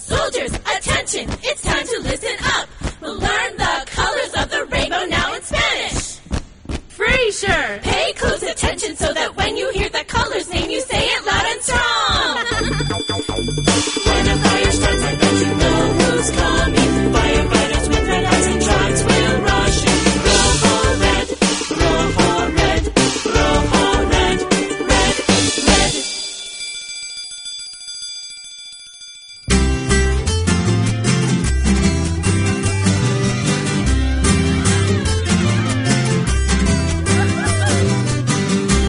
Soldiers, attention! It's time to listen up! We'll learn the colors of the rainbow now in Spanish! Frasier! Pay close attention so that